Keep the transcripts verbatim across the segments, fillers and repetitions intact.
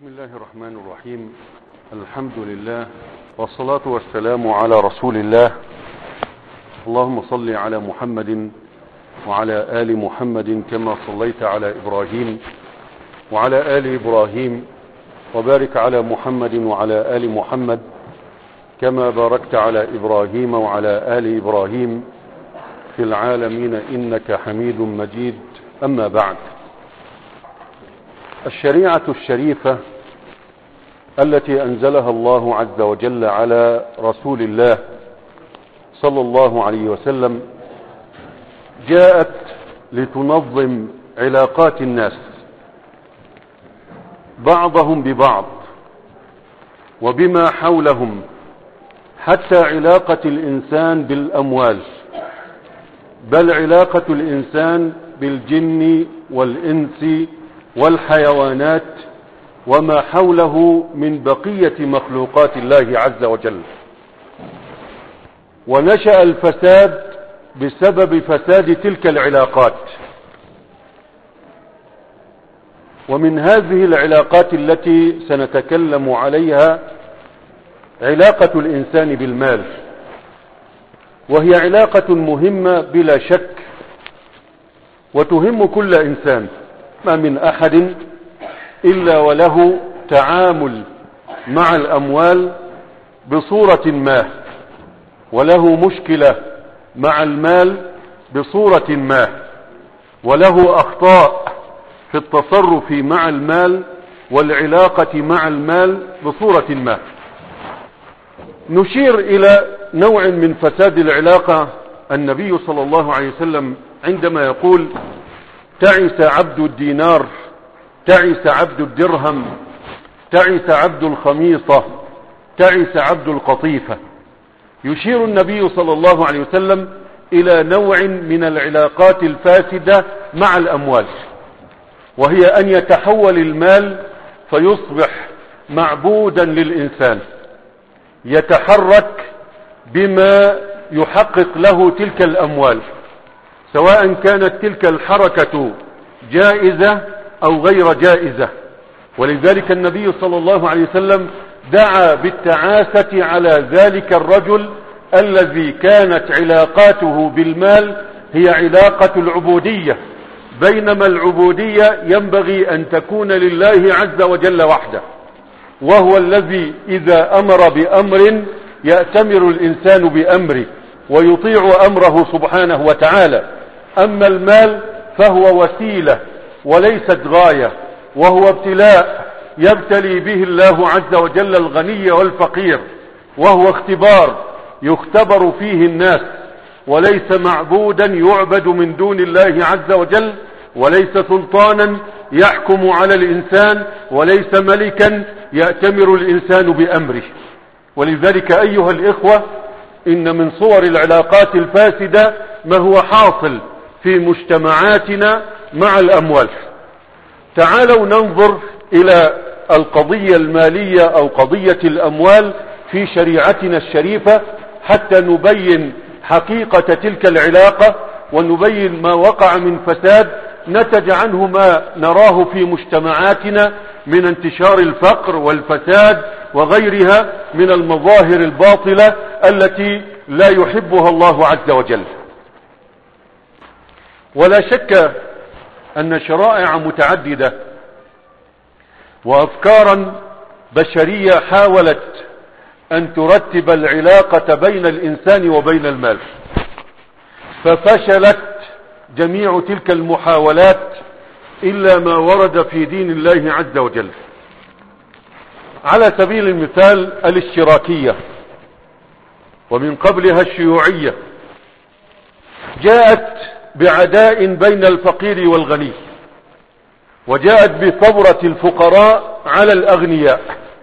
بسم الله الرحمن الرحيم. الحمد لله والصلاة والسلام على رسول الله. اللهم صل على محمد وعلى آل محمد كما صليت على إبراهيم وعلى آل إبراهيم، وبارك على محمد وعلى آل محمد كما باركت على إبراهيم وعلى آل إبراهيم في العالمين إنك حميد مجيد. أما بعد، الشريعة الشريفة التي أنزلها الله عز وجل على رسول الله صلى الله عليه وسلم جاءت لتنظم علاقات الناس بعضهم ببعض وبما حولهم، حتى علاقة الإنسان بالأموال، بل علاقة الإنسان بالجن والإنس والحيوانات وما حوله من بقية مخلوقات الله عز وجل. ونشأ الفساد بسبب فساد تلك العلاقات، ومن هذه العلاقات التي سنتكلم عليها علاقة الإنسان بالمال، وهي علاقة مهمة بلا شك وتهم كل إنسان. ما من أحد إلا وله تعامل مع الأموال بصورة ما، وله مشكلة مع المال بصورة ما، وله أخطاء في التصرف مع المال والعلاقة مع المال بصورة ما. نشير إلى نوع من فساد العلاقة. النبي صلى الله عليه وسلم عندما يقول: تعس عبد الدينار، تعس عبد الدرهم، تعس عبد الخميصة، تعس عبد القطيفة، يشير النبي صلى الله عليه وسلم إلى نوع من العلاقات الفاسدة مع الأموال، وهي أن يتحول المال فيصبح معبودا للإنسان، يتحرك بما يحقق له تلك الأموال، سواء كانت تلك الحركة جائزة أو غير جائزة. ولذلك النبي صلى الله عليه وسلم دعا بالتعاسة على ذلك الرجل الذي كانت علاقاته بالمال هي علاقة العبودية، بينما العبودية ينبغي أن تكون لله عز وجل وحده، وهو الذي إذا أمر بأمر يأتمر الإنسان بأمره ويطيع أمره سبحانه وتعالى. أما المال فهو وسيلة وليست غاية، وهو ابتلاء يبتلي به الله عز وجل الغني والفقير، وهو اختبار يختبر فيه الناس، وليس معبودا يعبد من دون الله عز وجل، وليس سلطانا يحكم على الإنسان، وليس ملكا يأتمر الإنسان بأمره. ولذلك أيها الإخوة، إن من صور العلاقات الفاسدة ما هو حاصل في مجتمعاتنا مع الأموال. تعالوا ننظر إلى القضية المالية أو قضية الأموال في شريعتنا الشريفة، حتى نبين حقيقة تلك العلاقة ونبين ما وقع من فساد نتج عنه ما نراه في مجتمعاتنا من انتشار الفقر والفساد وغيرها من المظاهر الباطلة التي لا يحبها الله عز وجل. ولا شك أن شرائع متعددة وأفكارا بشرية حاولت أن ترتب العلاقة بين الإنسان وبين المال، ففشلت جميع تلك المحاولات إلا ما ورد في دين الله عز وجل. على سبيل المثال الاشتراكية، ومن قبلها الشيوعية، جاءت بعداء بين الفقير والغني، وجاءت بثورة الفقراء على الأغنياء،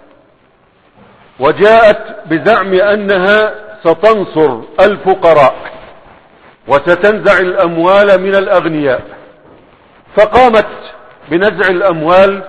وجاءت بزعم أنها ستنصر الفقراء وستنزع الأموال من الأغنياء، فقامت بنزع الأموال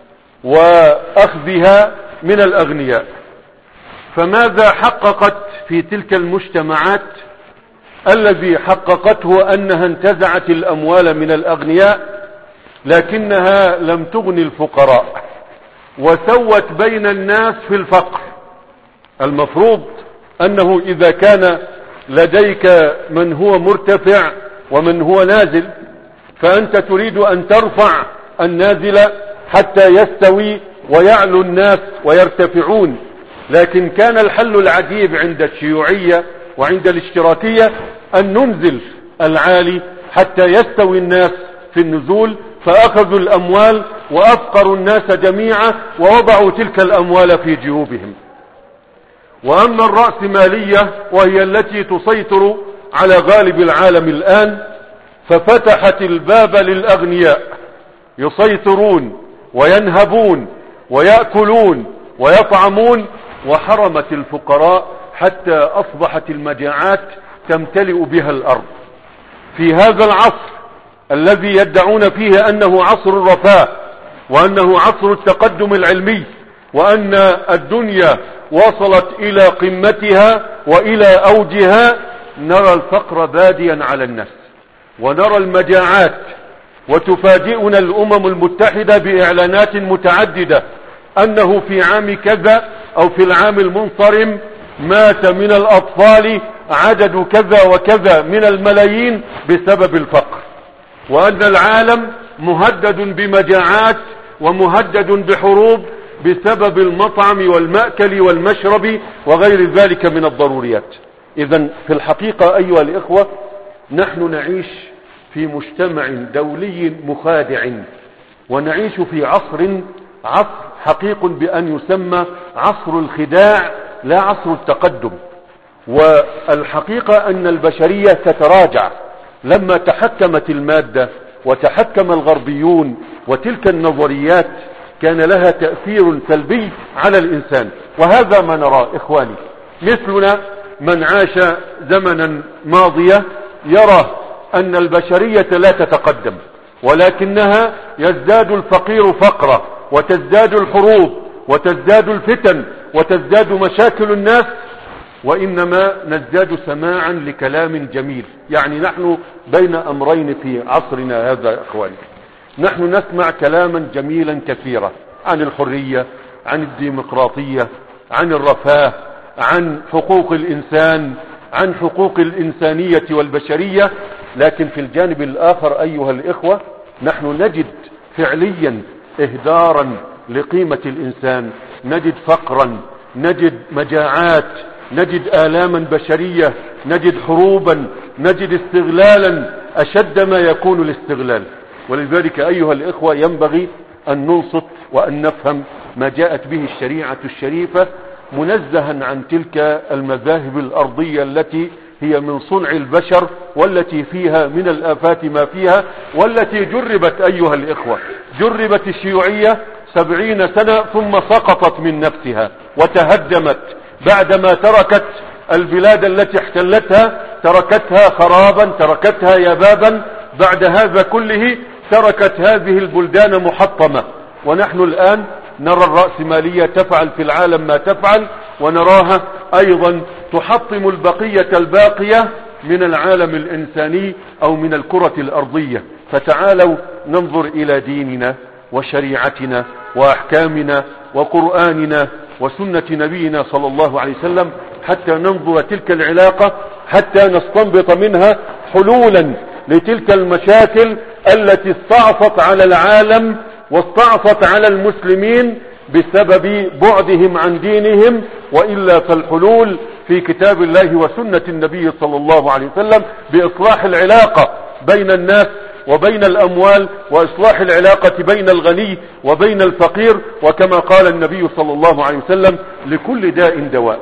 وأخذها من الأغنياء. فماذا حققت في تلك المجتمعات؟ الذي حققته أنها انتزعت الأموال من الأغنياء، لكنها لم تغني الفقراء، وسوت بين الناس في الفقر. المفروض أنه إذا كان لديك من هو مرتفع ومن هو نازل، فأنت تريد أن ترفع النازل حتى يستوي ويعلو الناس ويرتفعون. لكن كان الحل العجيب عند الشيوعية وعند الاشتراكية أن ننزل العالي حتى يستوي الناس في النزول، فأخذوا الأموال وأفقروا الناس جميعا ووضعوا تلك الأموال في جيوبهم. وأما الرأسمالية وهي التي تسيطر على غالب العالم الآن، ففتحت الباب للأغنياء يسيطرون وينهبون ويأكلون ويطعمون، وحرمت الفقراء حتى أصبحت المجاعات تمتلئ بها الأرض. في هذا العصر الذي يدعون فيه أنه عصر الرفاه وأنه عصر التقدم العلمي وأن الدنيا وصلت إلى قمتها وإلى أوجها، نرى الفقر باديا على الناس ونرى المجاعات. وتفاجئنا الأمم المتحدة بإعلانات متعددة أنه في عام كذا أو في العام المنصرم مات من الأطفال عدد كذا وكذا من الملايين بسبب الفقر، وأن العالم مهدد بمجاعات ومهدد بحروب بسبب المطعم والمأكل والمشرب وغير ذلك من الضروريات. إذن في الحقيقة أيها الإخوة، نحن نعيش في مجتمع دولي مخادع، ونعيش في عصر عصر حقيق بأن يسمى عصر الخداع لا عصر التقدم. والحقيقة أن البشرية تتراجع لما تحكمت المادة وتحكم الغربيون، وتلك النظريات كان لها تأثير سلبي على الإنسان. وهذا ما نراه إخواني، مثلنا من عاش زمنا ماضية يرى أن البشرية لا تتقدم، ولكنها يزداد الفقير فقرا وتزداد الحروب وتزداد الفتن وتزداد مشاكل الناس، وإنما نزداد سماعا لكلام جميل. يعني نحن بين أمرين في عصرنا هذا أخواني، نحن نسمع كلاما جميلا كثيرا عن الحرية، عن الديمقراطية، عن الرفاه، عن حقوق الإنسان، عن حقوق الإنسانية والبشرية. لكن في الجانب الآخر أيها الإخوة، نحن نجد فعليا إهدارا لقيمة الإنسان، نجد فقرا، نجد مجاعات، نجد آلاما بشرية، نجد حروبا، نجد استغلالا أشد ما يكون الاستغلال. ولذلك أيها الإخوة ينبغي أن ننصت وأن نفهم ما جاءت به الشريعة الشريفة، منزها عن تلك المذاهب الأرضية التي هي من صنع البشر، والتي فيها من الآفات ما فيها، والتي جربت أيها الإخوة. جربت الشيوعية سبعين سنة ثم سقطت من نفسها وتهدمت بعدما تركت البلاد التي احتلتها، تركتها خرابا، تركتها يبابا. بعد هذا كله تركت هذه البلدان محطمة. ونحن الآن نرى الرأسمالية تفعل في العالم ما تفعل، ونراها أيضا تحطم البقية الباقية من العالم الإنساني أو من الكرة الأرضية. فتعالوا ننظر إلى ديننا وشريعتنا وأحكامنا وقرآننا وسنة نبينا صلى الله عليه وسلم، حتى ننظر تلك العلاقة، حتى نستنبط منها حلولا لتلك المشاكل التي استعصت على العالم واستعصت على المسلمين بسبب بعدهم عن دينهم. وإلا فالحلول في كتاب الله وسنة النبي صلى الله عليه وسلم بإصلاح العلاقة بين الناس وبين الأموال، وإصلاح العلاقة بين الغني وبين الفقير، وكما قال النبي صلى الله عليه وسلم: لكل داء دواء.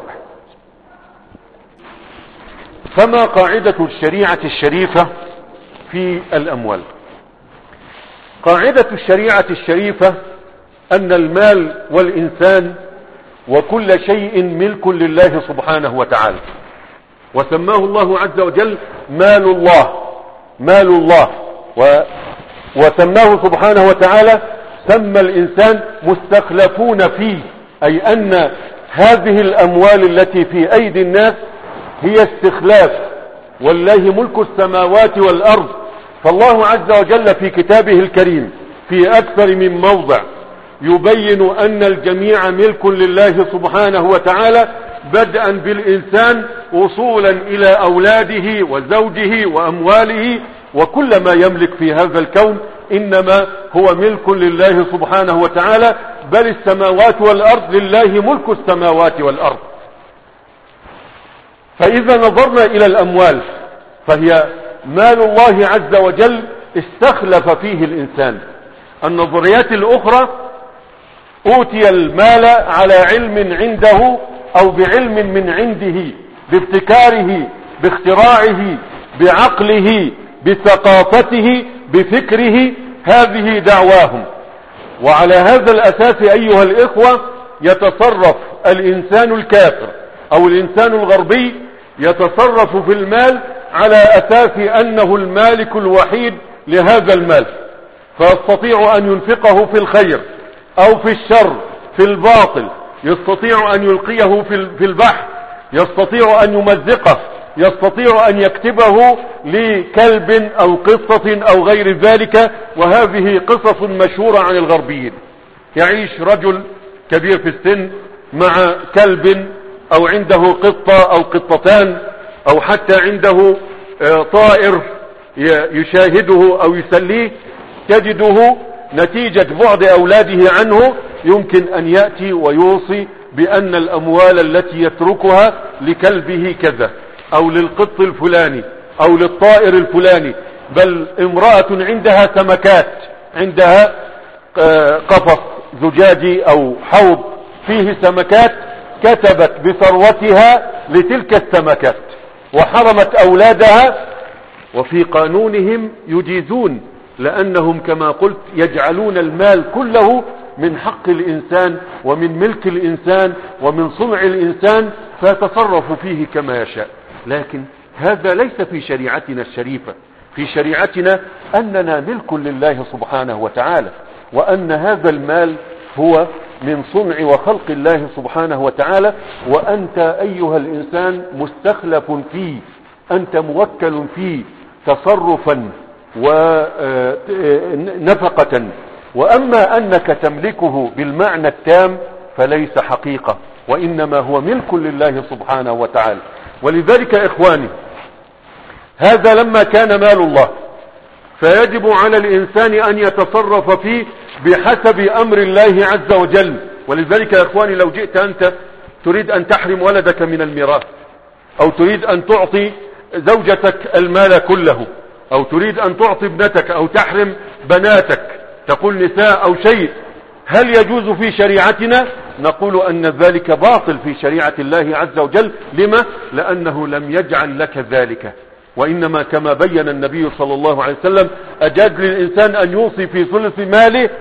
فما قاعدة الشريعة الشريفة في الأموال؟ قاعدة الشريعة الشريفة أن المال والإنسان وكل شيء ملك لله سبحانه وتعالى، وسماه الله عز وجل مال الله، مال الله، و وسماه سبحانه وتعالى، سمى الإنسان مستخلفون فيه، أي أن هذه الأموال التي في أيدي الناس هي استخلاف، والله ملك السماوات والأرض. فالله عز وجل في كتابه الكريم في أكثر من موضع يبين أن الجميع ملك لله سبحانه وتعالى، بدءا بالإنسان وصولا إلى أولاده وزوجه وأمواله وكل ما يملك في هذا الكون، إنما هو ملك لله سبحانه وتعالى، بل السماوات والأرض لله ملك السماوات والأرض. فإذا نظرنا إلى الأموال فهي مال الله عز وجل استخلف فيه الإنسان. النظريات الأخرى أوتي المال على علم عنده أو بعلم من عنده، بابتكاره، باختراعه، بعقله، بثقافته، بفكره، هذه دعواهم. وعلى هذا الأساس أيها الإخوة يتصرف الإنسان الكافر أو الإنسان الغربي، يتصرف في المال على أساس أنه المالك الوحيد لهذا المال، فيستطيع أن ينفقه في الخير أو في الشر، في الباطل، يستطيع أن يلقيه في البحر، يستطيع أن يمزقه، يستطيع أن يكتبه لكلب أو قصة أو غير ذلك. وهذه قصص مشهورة عن الغربيين. يعيش رجل كبير في السن مع كلب أو عنده قطة أو قطتان أو حتى عنده طائر يشاهده أو يسليه، تجده نتيجة بعد أولاده عنه يمكن أن يأتي ويوصي بأن الأموال التي يتركها لكلبه كذا أو للقط الفلاني أو للطائر الفلاني. بل امرأة عندها سمكات، عندها قفص زجاجي أو حوض فيه سمكات، كتبت بثروتها لتلك السمكات وحرمت أولادها. وفي قانونهم يجيزون، لأنهم كما قلت يجعلون المال كله من حق الإنسان ومن ملك الإنسان ومن صنع الإنسان، فيتصرف فيه كما يشاء. لكن هذا ليس في شريعتنا الشريفة. في شريعتنا أننا ملك لله سبحانه وتعالى، وأن هذا المال هو من صنع وخلق الله سبحانه وتعالى، وأنت أيها الإنسان مستخلف فيه، أنت موكل فيه تصرفا ونفقة. وأما أنك تملكه بالمعنى التام فليس حقيقة، وإنما هو ملك لله سبحانه وتعالى. ولذلك إخواني، هذا لما كان مال الله فيجب على الإنسان أن يتصرف فيه بحسب أمر الله عز وجل. ولذلك يا إخواني، لو جئت أنت تريد أن تحرم ولدك من الميراث، أو تريد أن تعطي زوجتك المال كله، أو تريد أن تعطي ابنتك أو تحرم بناتك، تقول نساء أو شيء، هل يجوز في شريعتنا؟ نقول أن ذلك باطل في شريعة الله عز وجل. لما؟ لأنه لم يجعل لك ذلك، وإنما كما بين النبي صلى الله عليه وسلم أجاز للإنسان أن يوصي في ثلث ماله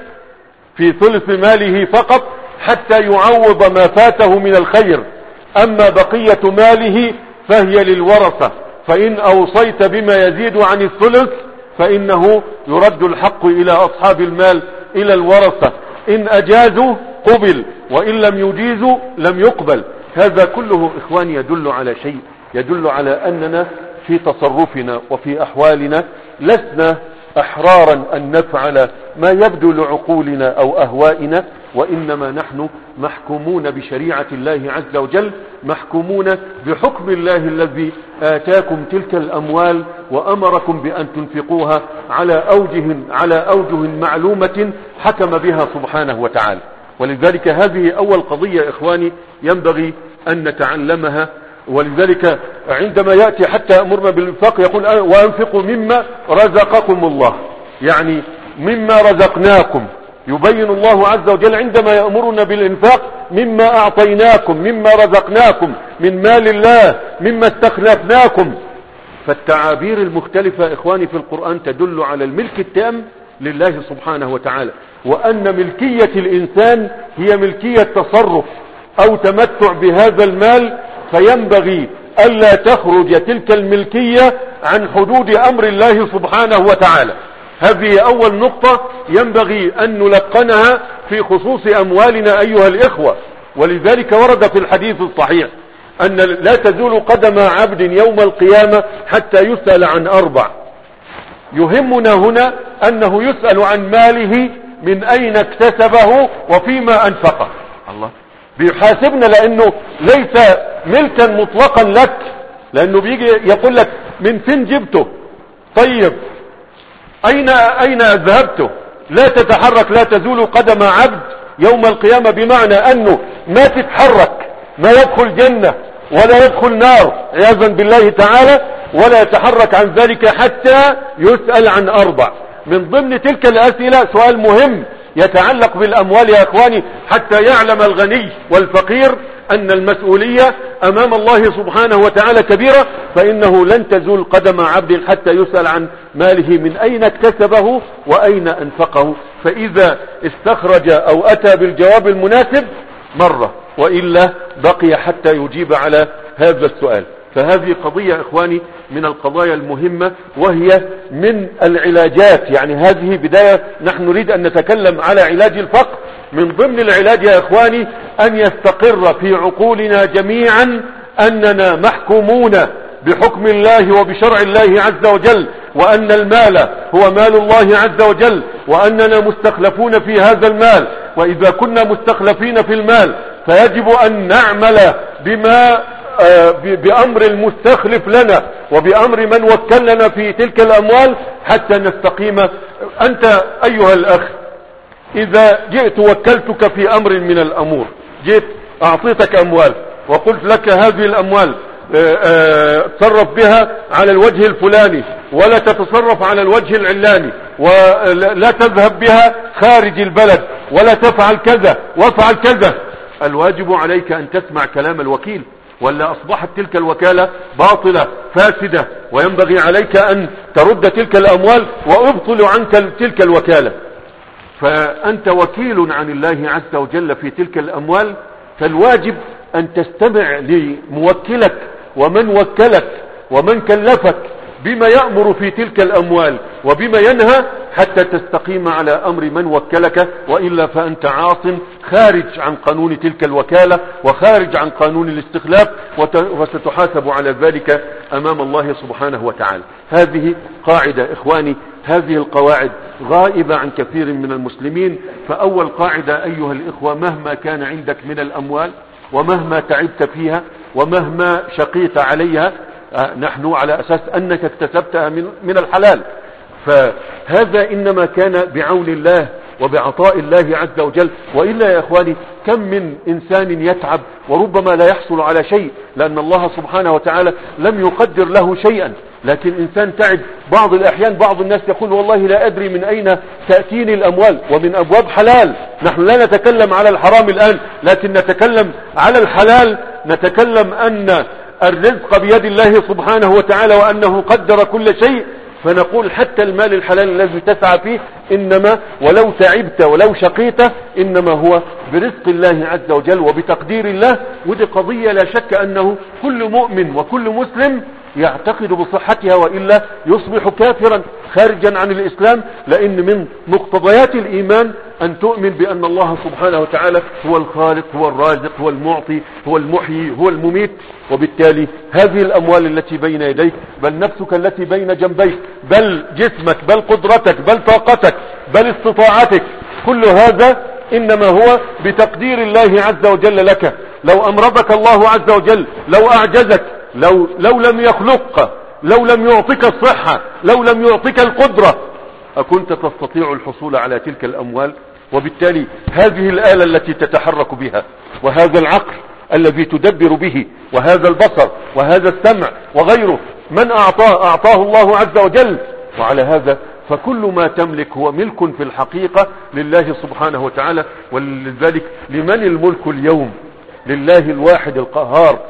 في ثلث ماله فقط حتى يعوض ما فاته من الخير، أما بقية ماله فهي للورثة. فإن أوصيت بما يزيد عن الثلث فإنه يرد الحق إلى أصحاب المال، إلى الورثة. إن أجازوا قبل، وإن لم يجيزوا لم يقبل. هذا كله إخواني يدل على شيء، يدل على أننا في تصرفنا وفي أحوالنا لسنا أحرارا أن نفعل ما يبدو لعقولنا أو أهوائنا، وإنما نحن محكومون بشريعة الله عز وجل، محكومون بحكم الله الذي آتاكم تلك الأموال وأمركم بأن تنفقوها على أوجه على أوجه معلومة حكم بها سبحانه وتعالى. ولذلك هذه أول قضية إخواني ينبغي أن نتعلمها. ولذلك عندما يأتي حتى أمرنا بالإنفاق يقول وأنفقوا مما رزقكم الله، يعني مما رزقناكم. يبين الله عز وجل عندما يأمرنا بالإنفاق مما أعطيناكم، مما رزقناكم من مال الله، مما استخلفناكم. فالتعابير المختلفة إخواني في القرآن تدل على الملك التام لله سبحانه وتعالى، وأن ملكية الإنسان هي ملكية تصرف أو تمتع بهذا المال، فينبغي ألا تخرج تلك الملكية عن حدود أمر الله سبحانه وتعالى. هذه أول نقطة ينبغي أن نلقنها في خصوص أموالنا أيها الإخوة. ولذلك ورد في الحديث الصحيح أن لا تزول قدم عبد يوم القيامة حتى يسأل عن أربع. يهمنا هنا أنه يسأل عن ماله من اين اكتسبه وفيما انفقه. الله بيحاسبنا لانه ليس ملكا مطلقا لك، لانه بيجي يقول لك من فين جبته، طيب اين اين ذهبته. لا تتحرك، لا تزول قدم عبد يوم القيامة، بمعنى انه ما تتحرك، ما يدخل جنة ولا يدخل نار عياذا بالله تعالى، ولا يتحرك عن ذلك حتى يسأل عن اربع. من ضمن تلك الاسئلة سؤال مهم يتعلق بالاموال يا اخواني، حتى يعلم الغني والفقير ان المسؤولية امام الله سبحانه وتعالى كبيرة، فانه لن تزول قدم عبد حتى يسأل عن ماله من اين اكتسبه واين انفقه. فاذا استخرج او اتى بالجواب المناسب مرة، وإلا بقي حتى يجيب على هذا السؤال. فهذه قضية إخواني من القضايا المهمة، وهي من العلاجات. يعني هذه بداية، نحن نريد أن نتكلم على علاج الفقر. من ضمن العلاج يا إخواني أن يستقر في عقولنا جميعا أننا محكومون بحكم الله وبشرع الله عز وجل، وأن المال هو مال الله عز وجل، وأننا مستخلفون في هذا المال. وإذا كنا مستخلفين في المال فيجب أن نعمل بما بأمر المستخلف لنا وبأمر من وكلنا في تلك الأموال حتى نستقيم. أنت أيها الأخ إذا جئت وكلتك في أمر من الأمور، جئت أعطيتك أموال وقلت لك هذه الأموال تصرف بها على الوجه الفلاني ولا تتصرف على الوجه العلاني، ولا تذهب بها خارج البلد، ولا تفعل كذا وافعل كذا، الواجب عليك أن تسمع كلام الوكيل، ولا أصبحت تلك الوكالة باطلة فاسدة، وينبغي عليك أن ترد تلك الأموال وأبطل عنك تلك الوكالة. فأنت وكيل عن الله عز وجل في تلك الأموال، فالواجب أن تستمع لموكلك ومن وكلك ومن كلفك بما يأمر في تلك الأموال وبما ينهى، حتى تستقيم على أمر من وكلك، وإلا فأنت عاص خارج عن قانون تلك الوكالة وخارج عن قانون الاستخلاف، وستحاسب على ذلك أمام الله سبحانه وتعالى. هذه قاعدة إخواني، هذه القواعد غائبة عن كثير من المسلمين. فأول قاعدة أيها الإخوة، مهما كان عندك من الأموال ومهما تعبت فيها ومهما شقيت عليها، نحن على أساس أنك اكتسبتها من, من الحلال، فهذا إنما كان بعون الله وبعطاء الله عز وجل. وإلا يا إخواني كم من إنسان يتعب وربما لا يحصل على شيء، لأن الله سبحانه وتعالى لم يقدر له شيئا. لكن إنسان تعب بعض الأحيان، بعض الناس يقول والله لا أدري من أين تأتيني الأموال، ومن أبواب حلال. نحن لا نتكلم على الحرام الآن، لكن نتكلم على الحلال. نتكلم أن الرزق بيد الله سبحانه وتعالى وأنه قدر كل شيء، فنقول حتى المال الحلال الذي تسعى فيه إنما ولو تعبت ولو شقيت إنما هو برزق الله عز وجل وبتقدير الله. ودي قضية لا شك أنه كل مؤمن وكل مسلم يعتقد بصحتها، وإلا يصبح كافرا خارجا عن الإسلام. لأن من مقتضيات الإيمان أن تؤمن بأن الله سبحانه وتعالى هو الخالق، هو الرازق، هو المعطي، هو المحيي، هو المميت. وبالتالي هذه الأموال التي بين يديك، بل نفسك التي بين جنبيك، بل جسمك، بل قدرتك، بل طاقتك، بل استطاعتك، كل هذا إنما هو بتقدير الله عز وجل لك. لو أمرضك الله عز وجل، لو أعجزك، لو, لو لم يخلقك، لو لم يعطيك الصحة، لو لم يعطيك القدرة، أكنت تستطيع الحصول على تلك الأموال؟ وبالتالي هذه الآلة التي تتحرك بها، وهذا العقل الذي تدبر به، وهذا البصر، وهذا السمع وغيره، من أعطاه؟ أعطاه الله عز وجل. وعلى هذا فكل ما تملك هو ملك في الحقيقة لله سبحانه وتعالى. ولذلك لمن الملك اليوم؟ لله الواحد القهار،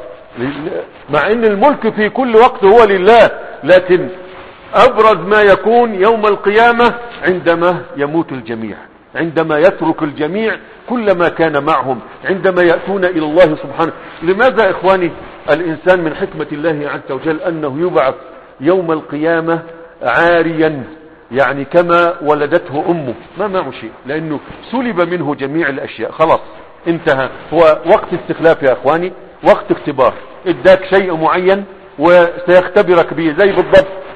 مع ان الملك في كل وقت هو لله، لكن ابرز ما يكون يوم القيامة عندما يموت الجميع، عندما يترك الجميع كل ما كان معهم، عندما يأتون الى الله سبحانه. لماذا اخواني الانسان من حكمة الله عز وجل انه يبعث يوم القيامة عاريا، يعني كما ولدته امه، ما معه شيء، لانه سلب منه جميع الاشياء، خلاص انتهى. هو وقت استخلاف يا اخواني، وقت اختبار، اداك شيء معين وسيختبرك به، زي بالضبط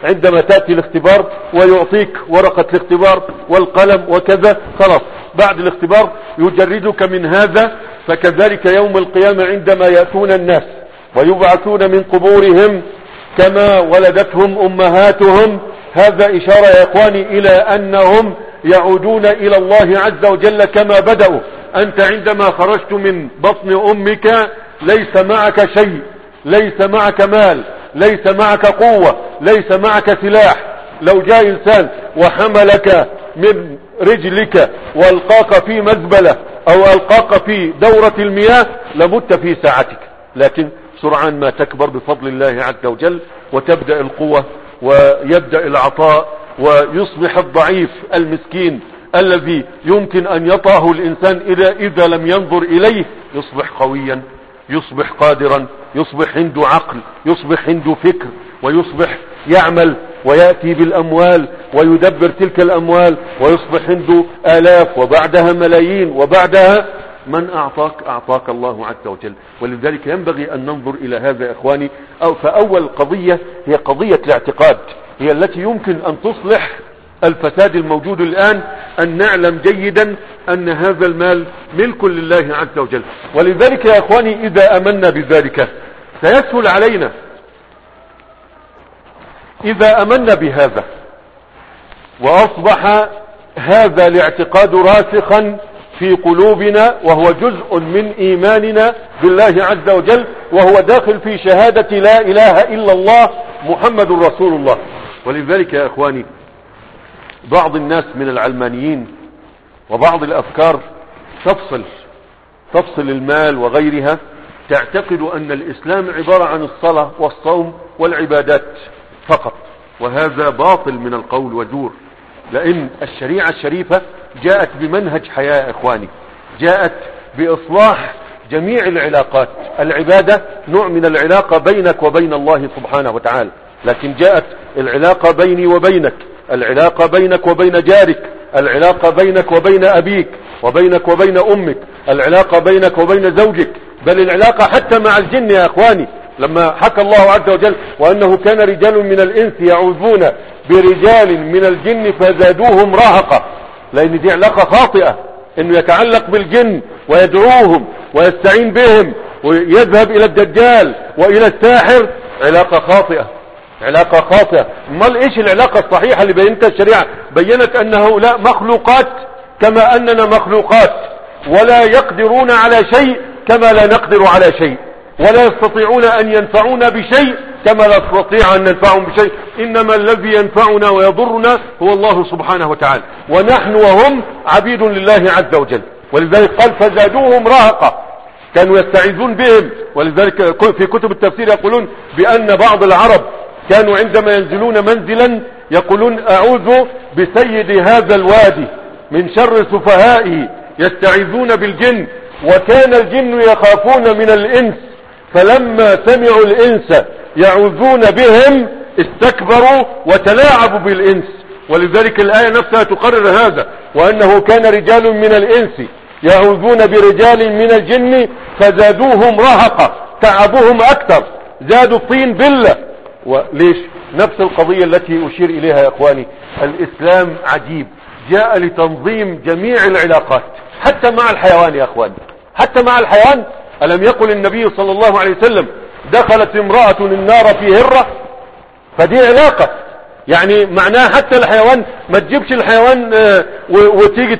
عندما تأتي الاختبار ويعطيك ورقة الاختبار والقلم وكذا، خلاص بعد الاختبار يجردك من هذا. فكذلك يوم القيامة عندما يأتون الناس ويبعثون من قبورهم كما ولدتهم أمهاتهم، هذا إشارة يا إخواني إلى أنهم يعودون إلى الله عز وجل كما بدأوا. أنت عندما خرجت من بطن أمك ليس معك شيء، ليس معك مال، ليس معك قوة، ليس معك سلاح. لو جاء إنسان وحملك من رجلك والقاك في مزبلة أو ألقاك في دورة المياه لمت في ساعتك، لكن سرعان ما تكبر بفضل الله عز وجل وتبدأ القوة ويبدأ العطاء، ويصبح الضعيف المسكين الذي يمكن أن يطاه الإنسان إذا, إذا لم ينظر إليه يصبح قويا، يصبح قادرا، يصبح عنده عقل، يصبح عنده فكر، ويصبح يعمل ويأتي بالأموال ويدبر تلك الأموال، ويصبح عنده آلاف وبعدها ملايين وبعدها من أعطاك أعطاك الله عز وجل. ولذلك ينبغي أن ننظر إلى هذا يا إخواني. أو فأول قضية هي قضية الاعتقاد، هي التي يمكن أن تصلح الفساد الموجود الآن، أن نعلم جيدا أن هذا المال ملك لله عز وجل. ولذلك يا إخواني إذا أمنا بذلك سيسهل علينا، إذا أمنا بهذا وأصبح هذا الاعتقاد راسخا في قلوبنا وهو جزء من إيماننا بالله عز وجل، وهو داخل في شهادة لا إله إلا الله محمد رسول الله. ولذلك يا إخواني بعض الناس من العلمانيين وبعض الأفكار تفصل تفصل المال وغيرها، تعتقد أن الإسلام عبارة عن الصلاة والصوم والعبادات فقط، وهذا باطل من القول وزور. لأن الشريعة الشريفة جاءت بمنهج حياة يا إخواني، جاءت بإصلاح جميع العلاقات. العبادة نوع من العلاقة بينك وبين الله سبحانه وتعالى، لكن جاءت العلاقة بيني وبينك، العلاقة بينك وبين جارك، العلاقة بينك وبين أبيك وبينك وبين أمك، العلاقة بينك وبين زوجك، بل العلاقة حتى مع الجن يا إخواني. لما حكى الله عز وجل وأنه كان رجال من الإنس يعوذون برجال من الجن فزادوهم رهقا، لأن دي علاقة خاطئة، إنه يتعلق بالجن ويدعوهم ويستعين بهم ويذهب إلى الدجال وإلى الساحر، علاقة خاطئة، علاقة خاطئة. امال ايش العلاقة الصحيحة اللي بينتها الشريعة؟ بينت ان هؤلاء مخلوقات كما اننا مخلوقات، ولا يقدرون على شيء كما لا نقدر على شيء، ولا يستطيعون ان ينفعونا بشيء كما لا نستطيع ان ننفعهم بشيء. انما الذي ينفعنا ويضرنا هو الله سبحانه وتعالى، ونحن وهم عبيد لله عز وجل. ولذلك قال فزادوهم رهقا، كانوا يستعيذون بهم. ولذلك في كتب التفسير يقولون بان بعض العرب كانوا عندما ينزلون منزلا يقولون اعوذ بسيد هذا الوادي من شر سفهائه، يستعيذون بالجن. وكان الجن يخافون من الانس، فلما سمعوا الانس يعوذون بهم استكبروا وتلاعبوا بالانس. ولذلك الآية نفسها تقرر هذا، وانه كان رجال من الانس يعوذون برجال من الجن فزادوهم رهقا، تعبوهم اكثر، زادوا الطين بلة. وليش؟ نفس القضية التي أشير إليها يا إخواني. الإسلام عجيب، جاء لتنظيم جميع العلاقات حتى مع الحيوان يا إخواني، حتى مع الحيوان. ألم يقل النبي صلى الله عليه وسلم دخلت امرأة النار في هرة؟ فدي علاقة، يعني معناها حتى الحيوان ما تجيبش الحيوان وتيجي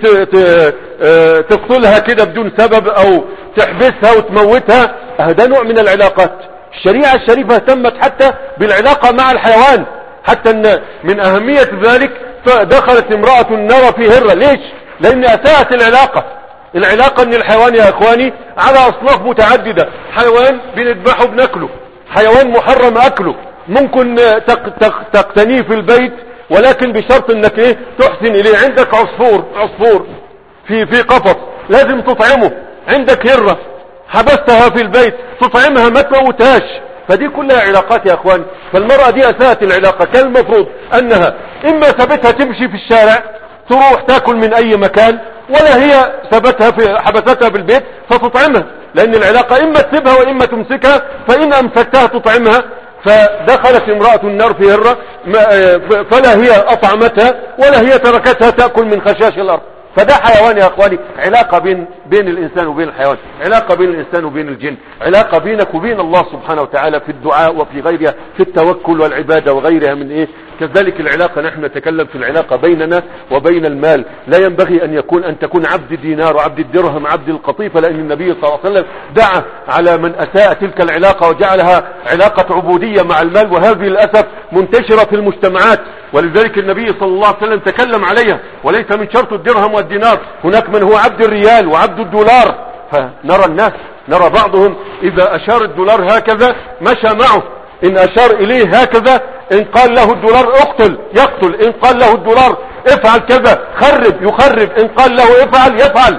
تقتلها كده بدون سبب أو تحبسها وتموتها، هذا نوع من العلاقات. الشريعة الشريفة اهتمت حتى بالعلاقة مع الحيوان، حتى ان من اهمية ذلك فدخلت امرأة النار في هرة. ليش؟ لان اساءت العلاقة. العلاقة ان الحيوان يا اخواني على اصناف متعددة، حيوان بنذبحه بناكله، حيوان محرم اكله، ممكن تقتنيه في البيت ولكن بشرط انك ايه تحسن اليه. عندك عصفور عصفور في في قفص لازم تطعمه، عندك هرة حبستها في البيت تطعمها ما تموتهاش. فدي كلها علاقات يا اخوان. فالمرأة دي اساءت العلاقة، كان المفروض انها اما ثبتها تمشي في الشارع تروح تاكل من اي مكان، ولا هي ثبتها في حبستها في البيت فتطعمها، لان العلاقة اما تسيبها واما تمسكها، فان امسكتها تطعمها فدخلت امرأة النار في هرة فلا هي أطعمتها ولا هي تركتها تأكل من خشاش الأرض. فده حيوان يا أخواني، علاقة بين بين الإنسان وبين الحيوان، علاقة بين الإنسان وبين الجن، علاقة بينك وبين الله سبحانه وتعالى في الدعاء وفي غيرها، في التوكل والعبادة وغيرها من إيه. كذلك العلاقة، نحن نتكلم في العلاقة بيننا وبين المال. لا ينبغي أن يكون أن تكون عبد الدينار وعبد الدرهم عبد القطيفة، لأن النبي صلى الله عليه وسلم دعا على من أساء تلك العلاقة وجعلها علاقة عبودية مع المال، وهذه للأسف منتشرة في المجتمعات. ولذلك النبي صلى الله عليه وسلم تكلم عليها، وليس من شرط الدرهم والدينار، هناك من هو عبد الريال وعبد الدولار. فنرى الناس، نرى بعضهم إذا أشار الدولار هكذا مشى معه، إن أشار إليه هكذا، إن قال له الدولار اقتل يقتل، إن قال له الدولار افعل كذا خرب يخرب، إن قال له افعل يفعل.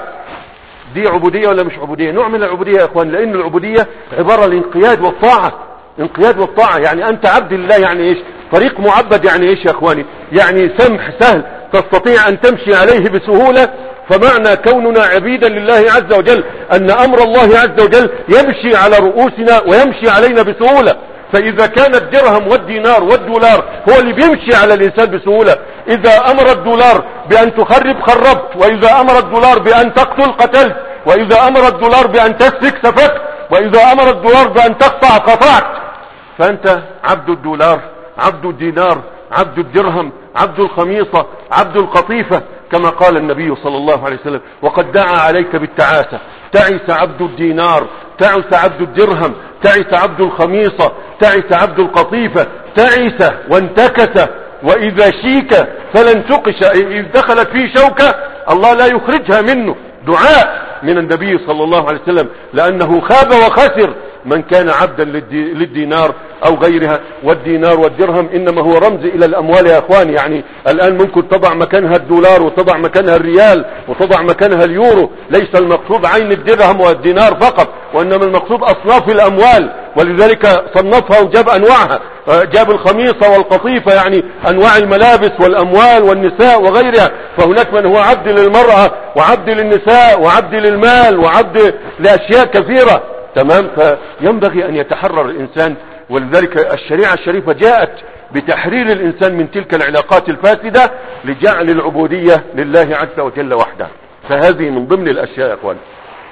دي عبودية ولا مش عبودية؟ نوع من العبودية يا اخوان، لأن العبودية عبارة الانقياد والطاعة. انقياد والطاعة يعني أنت عبد الله، يعني إيش؟ طريق معبد، يعني إيش يا اخواني؟ يعني سمح سهل تستطيع أن تمشي عليه بسهولة. فمعنى كوننا عبيدا لله عز وجل أن أمر الله عز وجل يمشي على رؤوسنا ويمشي علينا بسهولة. فإذا كان الدرهم والدينار والدولار هو اللي بيمشي على الإنسان بسهولة، إذا أمر الدولار بأن تخرب خربت، وإذا أمر الدولار بأن تقتل قتلت، وإذا أمر الدولار بأن تسفك سفكت، وإذا أمر الدولار بأن تقطع قطعت. فأنت عبد الدولار، عبد الدينار، عبد الدرهم، عبد الخميصة، عبد القطيفة، كما قال النبي صلى الله عليه وسلم: وقد دعا عليك بالتعاسة، تعس عبد الدينار، تعس عبد الدرهم، تعس عبد الخميصة، تعس عبد القطيفة، تعس وانتكس، وإذا شيك فلن تقش، إذ دخلت فيه شوكة الله لا يخرجها منه. دعاء من النبي صلى الله عليه وسلم، لأنه خاب وخسر من كان عبدا للدينار أو غيرها. والدينار والدرهم إنما هو رمز إلى الأموال يا أخواني. يعني الآن ممكن تضع مكانها الدولار وتضع مكانها الريال وتضع مكانها اليورو. ليس المقصود عين الدرهم والدينار فقط، وإنما المقصود أصناف الأموال. ولذلك صنفها وجاب أنواعها، جاب الخميصة والقطيفة، يعني أنواع الملابس والأموال والنساء وغيرها. فهناك من هو عبد للمرأة وعبد للنساء وعبد للمال وعبد لأشياء كثيرة. تمام. فينبغي أن يتحرر الإنسان، ولذلك الشريعة الشريفة جاءت بتحرير الإنسان من تلك العلاقات الفاسدة لجعل العبودية لله عز وجل وحده. فهذه من ضمن الأشياء يا أخوان.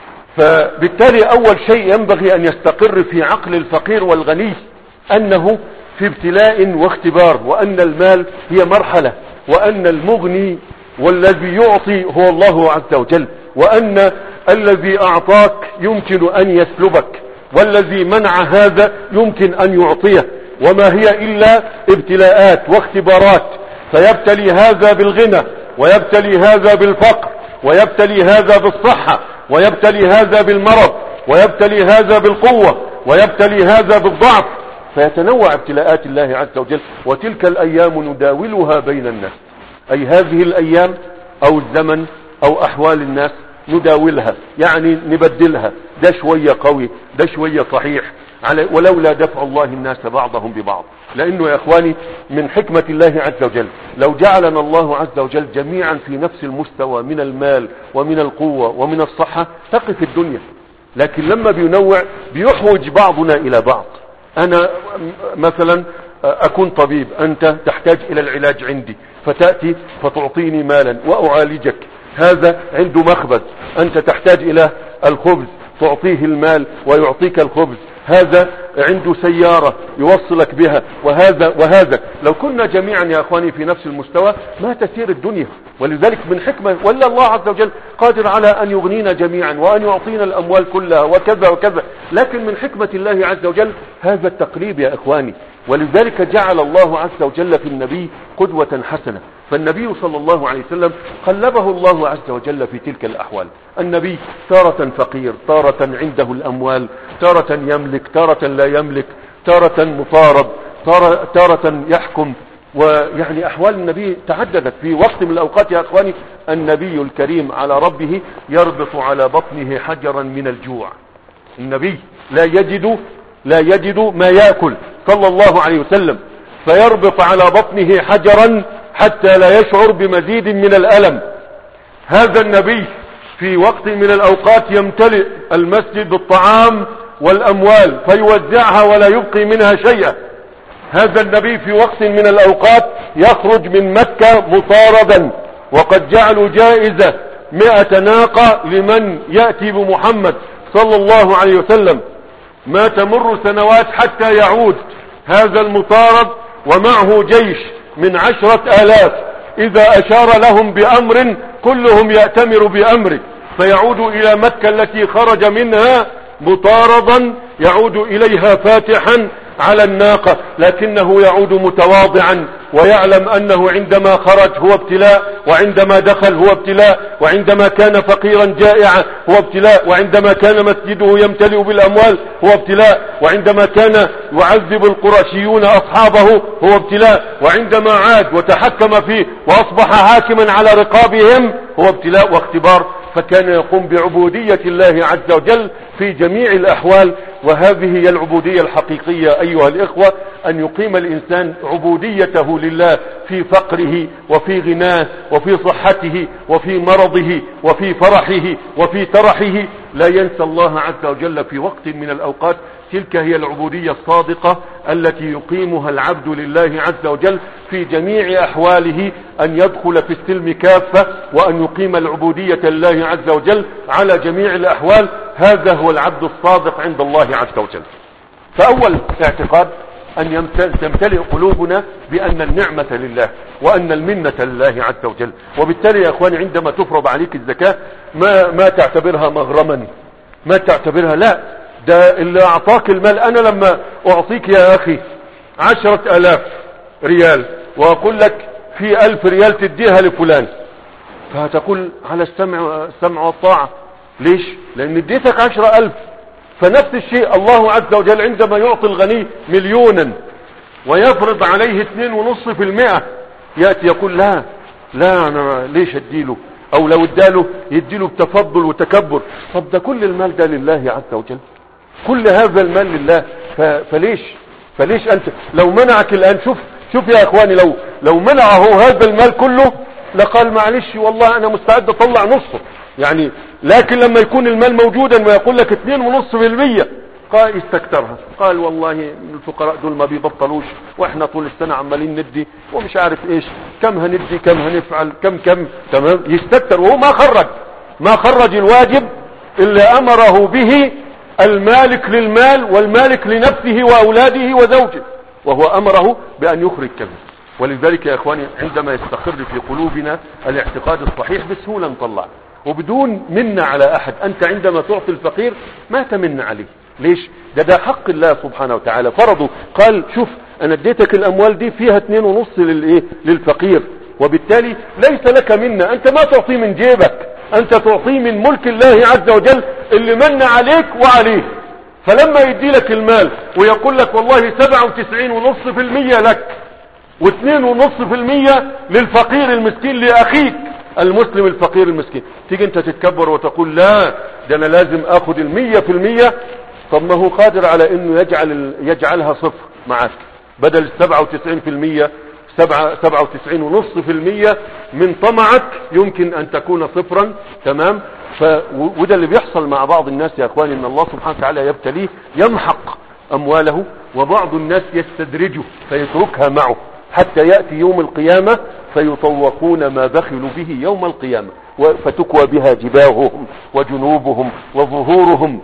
فبالتالي أول شيء ينبغي أن يستقر في عقل الفقير والغني أنه في ابتلاء واختبار، وأن المال هي مرحلة، وأن المغني والذي يعطي هو الله عز وجل، وأن الذي أعطاك يمكن أن يسلبك، والذي منع هذا يمكن أن يعطيه، وما هي إلا ابتلاءات واختبارات. فيبتلي هذا بالغنى، ويبتلي هذا بالفقر، ويبتلي هذا بالصحة، ويبتلي هذا بالمرض، ويبتلي هذا بالقوة، ويبتلي هذا بالضعف. فيتنوع ابتلاءات الله عز وجل. وتلك الأيام نداولها بين الناس، أي هذه الأيام أو الزمن أو أحوال الناس نداولها، يعني نبدلها، ده شوية قوي ده شوية صحيح، على ولولا دفع الله الناس بعضهم ببعض. لأنه يا أخواني من حكمة الله عز وجل لو جعلنا الله عز وجل جميعا في نفس المستوى من المال ومن القوة ومن الصحة تقف الدنيا. لكن لما بينوع بيحوج بعضنا إلى بعض. أنا مثلا أكون طبيب، أنت تحتاج إلى العلاج عندي، فتأتي فتعطيني مالا وأعالجك. هذا عنده مخبز، أنت تحتاج إلى الخبز، تعطيه المال ويعطيك الخبز. هذا عنده سيارة يوصلك بها، وهذا وهذا. لو كنا جميعا يا أخواني في نفس المستوى ما تسير الدنيا. ولذلك من حكمة، ولا الله عز وجل قادر على أن يغنينا جميعا وأن يعطينا الأموال كلها وكذا وكذا. لكن من حكمة الله عز وجل هذا التقليب يا إخواني. ولذلك جعل الله عز وجل في النبي قدوة حسنة. فالنبي صلى الله عليه وسلم قلبه الله عز وجل في تلك الأحوال. النبي تارة فقير، تارة عنده الأموال، تارة يملك، تارة لا يملك، تارة مطارد، تارة يحكم. ويعني أحوال النبي تعددت. في وقت من الأوقات يا أخواني النبي الكريم على ربه يربط على بطنه حجرا من الجوع. النبي لا يجد لا يجد ما يأكل صلى الله عليه وسلم، فيربط على بطنه حجرا حتى لا يشعر بمزيد من الألم. هذا النبي في وقت من الأوقات يمتلئ المسجد بالطعام والأموال فيوزعها ولا يبقي منها شيئا. هذا النبي في وقت من الأوقات يخرج من مكة مطاردا، وقد جعلوا جائزة مئة ناقة لمن يأتي بمحمد صلى الله عليه وسلم. ما تمر سنوات حتى يعود هذا المطارد ومعه جيش من عشرة آلاف، إذا أشار لهم بأمر كلهم يأتمر بأمره، فيعود إلى مكة التي خرج منها مطاردا، يعود إليها فاتحا على الناقة، لكنه يعود متواضعا ويعلم أنه عندما خرج هو ابتلاء، وعندما دخل هو ابتلاء، وعندما كان فقيرا جائعا هو ابتلاء، وعندما كان مسجده يمتلئ بالأموال هو ابتلاء، وعندما كان يعذب القرشيون أصحابه هو ابتلاء، وعندما عاد وتحكم فيه وأصبح حاكما على رقابهم هو ابتلاء واختبار. فكان يقوم بعبودية الله عز وجل في جميع الأحوال، وهذه هي العبودية الحقيقية أيها الإخوة، أن يقيم الإنسان عبوديته لله في فقره وفي غناه وفي صحته وفي مرضه وفي فرحه وفي ترحه، لا ينسى الله عز وجل في وقت من الأوقات. تلك هي العبودية الصادقة التي يقيمها العبد لله عز وجل في جميع أحواله، أن يدخل في السلم كافة وأن يقيم العبودية لله عز وجل على جميع الأحوال. هذا هو العبد الصادق عند الله عز وجل. فأول اعتقاد أن تمتلئ قلوبنا بأن النعمة لله وأن المنة لله عز وجل. وبالتالي يا أخواني عندما تفرض عليك الزكاة ما, ما تعتبرها مغرما، ما تعتبرها لا، ده اللي أعطاك المال. أنا لما أعطيك يا أخي عشرة ألاف ريال وأقول لك في ألف ريال تديها لفلان، فهتقول على السمع السمع والطاعة. ليش؟ لأن اديتك عشرة ألف. فنفس الشيء الله عز وجل عندما يعطي الغني مليونا ويفرض عليه اثنين ونص في المئة، يأتي يقول لا لا أنا ليش اديله، أو لو اداله يديله بتفضل وتكبر. طب ده كل المال ده لله عز وجل، كل هذا المال لله، فليش فليش أنت لو منعك الآن، شوف شوف يا أخواني، لو لو منعه هذا المال كله لقال معلش والله أنا مستعد أطلع نصه يعني، لكن لما يكون المال موجودا ويقول لك اثنين ونص في المية قال استكترها، قال والله الفقراء دول ما بيبطلوش، واحنا طول السنة عمالين ندي ومش عارف ايش، كم هندي كم هنفعل كم كم تمام، يستكتر. وهو ما خرج ما خرج الواجب اللي امره به المالك للمال والمالك لنفسه واولاده وزوجه، وهو امره بان يخرج كذا. ولذلك يا اخواني عندما يستقر في قلوبنا الاعتقاد الصحيح بسهولة نطلع وبدون منة على احد. انت عندما تعطي الفقير ما تمن عليه، ليش؟ ده ده حق الله سبحانه وتعالى فرضه، قال شوف انا اديتك الاموال دي فيها اتنين ونص للايه للفقير، وبالتالي ليس لك منة، انت ما تعطيه من جيبك، انت تعطيه من ملك الله عز وجل اللي من عليك وعليه. فلما يدي لك المال ويقول لك والله سبعة وتسعين ونص في المية لك واثنين ونص في المية للفقير المسكين لأخيك المسلم الفقير المسكين، تيجي انت تتكبر وتقول لا ده انا لازم اخد المية في المية. طب ما هو قادر على انه يجعل يجعلها صفر معك، بدل السبعة وتسعين في المية سبعة سبعة وتسعين ونص في المية من طمعك يمكن ان تكون صفرا. تمام. ف وده اللي بيحصل مع بعض الناس يا اخواني، ان الله سبحانه وتعالى يبتليه يمحق امواله، وبعض الناس يستدرجه فيتركها معه حتى يأتي يوم القيامة فيطوقون ما بخلوا به يوم القيامة، فتكوى بها جباههم وجنوبهم وظهورهم.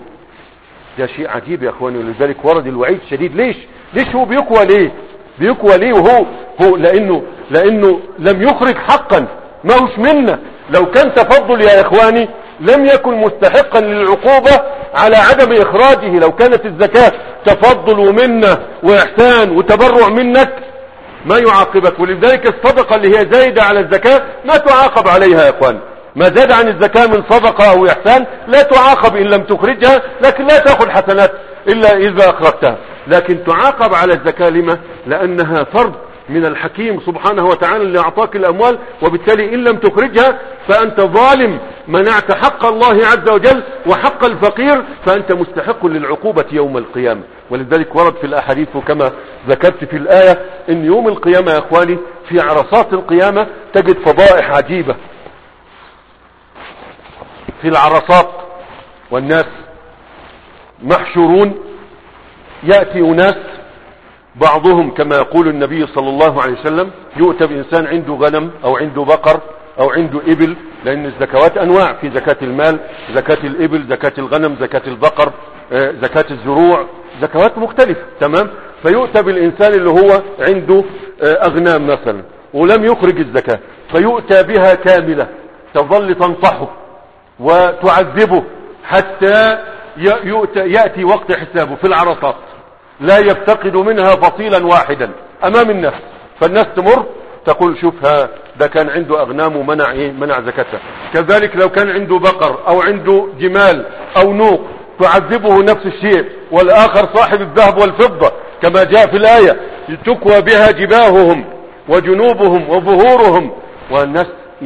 ده شيء عجيب يا اخواني، ولذلك ورد الوعيد الشديد. ليش ليش هو بيكوى ليه بيكوى ليه وهو هو لانه لانه لم يخرج حقا، ما هوش منه. لو كان تفضل يا اخواني لم يكن مستحقا للعقوبة على عدم اخراجه. لو كانت الزكاة تفضل ومنه واحسان وتبرع منك ما يعاقبك. ولذلك الصدقة اللي هي زايدة على الزكاة ما تعاقب عليها يا اخوان، ما زاد عن الزكاة من صدقة او احسان لا تعاقب ان لم تخرجها، لكن لا تاخذ حسنات الا اذا اخرجتها. لكن تعاقب على الزكاة لما؟ لانها فرض من الحكيم سبحانه وتعالى اللي اعطاك الاموال، وبالتالي ان لم تخرجها فانت ظالم، منعت حق الله عز وجل وحق الفقير، فانت مستحق للعقوبة يوم القيامة. ولذلك ورد في الاحاديث كما ذكرت في الاية ان يوم القيامة يا اخواني في عرصات القيامة تجد فضائح عجيبة في العرصات، والناس محشورون، يأتي أناس بعضهم كما يقول النبي صلى الله عليه وسلم يؤتى بإنسان عنده غنم أو عنده بقر أو عنده إبل، لأن الزكوات أنواع، في زكاة المال، زكاة الإبل، زكاة الغنم، زكاة البقر، زكاة الزروع، زكوات مختلفة. تمام. فيؤتى بالإنسان اللي هو عنده أغنام مثلا ولم يخرج الزكاة، فيؤتى بها كاملة، تظل تنصحه وتعذبه حتى يأتي وقت حسابه في العرصات، لا يفتقد منها فصيلا واحدا أمام الناس. فالناس تمر تقول شوفها ده كان عنده أغنام ومنع إيه؟ منع زكاتها. كذلك لو كان عنده بقر أو عنده جمال أو نوق تعذبه نفس الشيء. والآخر صاحب الذهب والفضة كما جاء في الآية تكوى بها جباههم وجنوبهم وظهورهم، والناس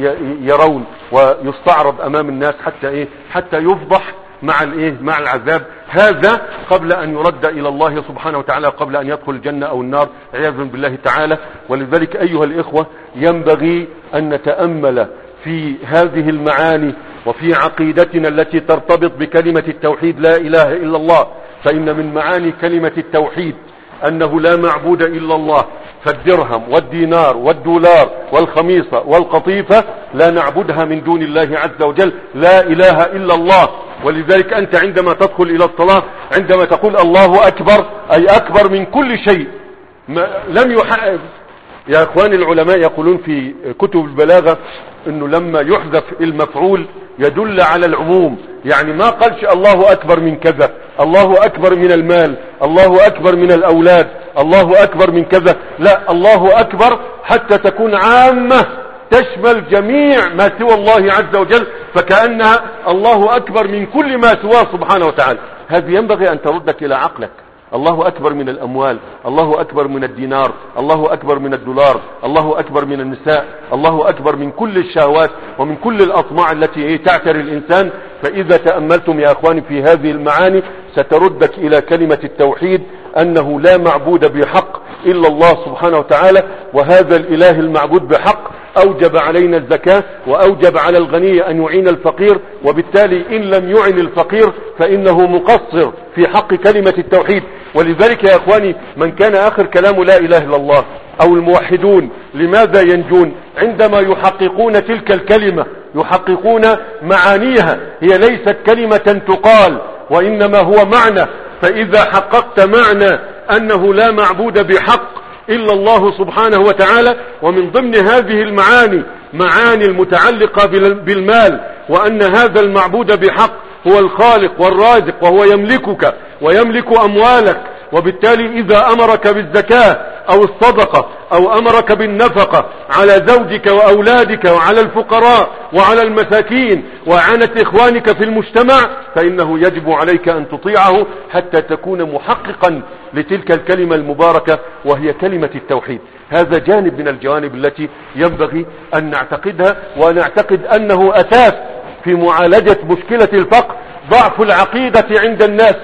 يرون ويستعرض أمام الناس حتى إيه؟ حتى يفضح مع الايه مع العذاب. هذا قبل ان يرد الى الله سبحانه وتعالى، قبل ان يدخل الجنة او النار عياذا بالله تعالى. ولذلك ايها الاخوة ينبغي ان نتأمل في هذه المعاني وفي عقيدتنا التي ترتبط بكلمة التوحيد لا اله الا الله. فان من معاني كلمة التوحيد انه لا معبود الا الله، فالدرهم والدينار والدولار والخميصة والقطيفة لا نعبدها من دون الله عز وجل، لا اله الا الله. ولذلك أنت عندما تدخل إلى الصلاة عندما تقول الله أكبر أي أكبر من كل شيء. ما لم يحقق يا أخواني، العلماء يقولون في كتب البلاغة أنه لما يحذف المفعول يدل على العموم، يعني ما قالش الله أكبر من كذا، الله أكبر من المال، الله أكبر من الأولاد، الله أكبر من كذا، لا، الله أكبر حتى تكون عامة تشمل جميع ما سوى الله عز وجل، فكأنها الله أكبر من كل ما سواه سبحانه وتعالى. هذه ينبغي أن تردك إلى عقلك. الله أكبر من الأموال، الله أكبر من الدينار، الله أكبر من الدولار، الله أكبر من النساء، الله أكبر من كل الشهوات ومن كل الأطماع التي تعتري الإنسان. فإذا تأملتم يا أخواني في هذه المعاني ستردك إلى كلمة التوحيد، أنه لا معبود بحق إلا الله سبحانه وتعالى، وهذا الإله المعبود بحق أوجب علينا الزكاة وأوجب على الغني أن يعين الفقير، وبالتالي إن لم يعن الفقير فإنه مقصر في حق كلمة التوحيد. ولذلك يا أخواني من كان آخر كلام لا إله إلا الله أو الموحدون لماذا ينجون؟ عندما يحققون تلك الكلمة، يحققون معانيها، هي ليست كلمة تقال وإنما هو معنى. فإذا حققت معنى أنه لا معبود بحق إلا الله سبحانه وتعالى، ومن ضمن هذه المعاني معاني المتعلقة بالمال، وأن هذا المعبود بحق هو الخالق والرازق وهو يملكك ويملك أموالك، وبالتالي إذا أمرك بالزكاة أو الصدقة أو أمرك بالنفقة على زوجك وأولادك وعلى الفقراء وعلى المساكين وعنة إخوانك في المجتمع، فإنه يجب عليك أن تطيعه حتى تكون محققا لتلك الكلمة المباركة وهي كلمة التوحيد. هذا جانب من الجوانب التي ينبغي أن نعتقدها، ونعتقد أنه أساس في معالجة مشكلة الفقر ضعف العقيدة عند الناس